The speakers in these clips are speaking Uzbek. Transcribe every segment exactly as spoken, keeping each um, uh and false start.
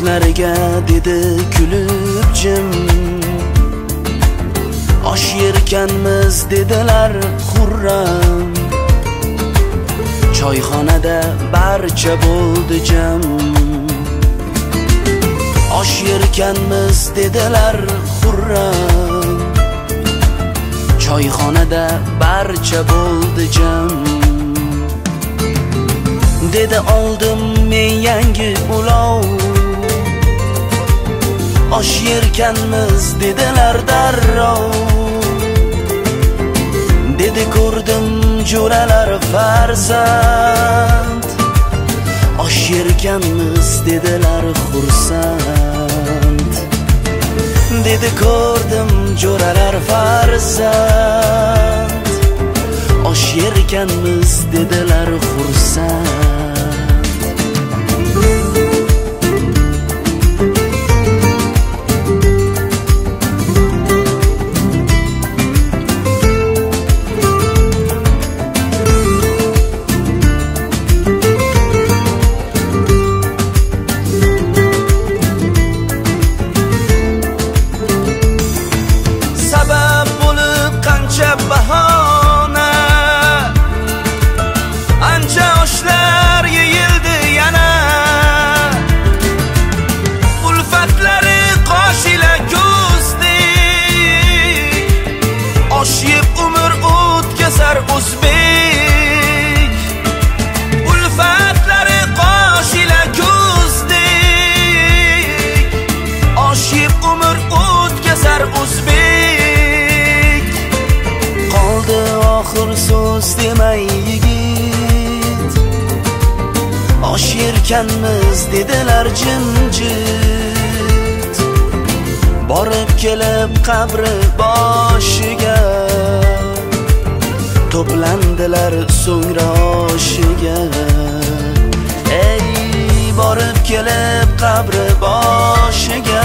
ko'zlariga dedi kulib jim, osh yerkanmiz dedilar xurram. Choyxonada barcha bo'ldi jam, osh yerkanmiz dedilar xurram. Choyxonada barcha bo'ldi jam. Dedi oldim men yangi ulov, osh yerkanmiz dedilar darrov. Dedi ko'rdim jo'ralar farzand, osh yerkanmiz dedilar xursand. Dedi ko'rdim jo'ralar farzand, osh yerkanmiz dedilar xursand. Bahona ancha oshlar yeyildi yana, ulfatlari qoshila ko'zdek, osh yeb umr o'tkazar o'zbek. Ulfatlari qoshila ko'zdek, osh yeb umr o'tkazar o'zbek. Oxir so'z demay yigit, osh yerkanmiz dedilar jimjit. Borib kelib qabri boshiga, to'plandilar so'ngra oshiga. Ey borib kelib qabri boshiga,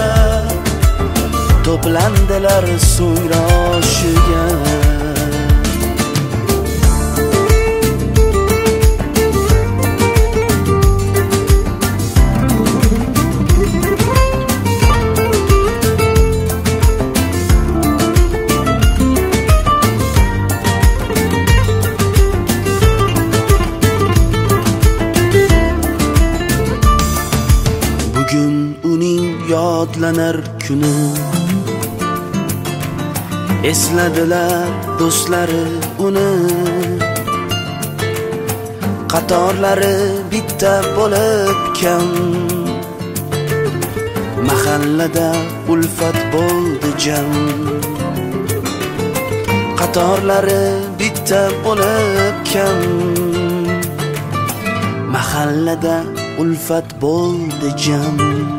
to'plandilar so'ngra oshiga. Bugun uning yodlanar kuni, esladilar do'stlari uni. Qatorlari bitta bo'lib kam, mahallada ulfat bo'ldi jam. Qatorlari bitta bo'lib kam, mahallada ulfat bo'ldi jam.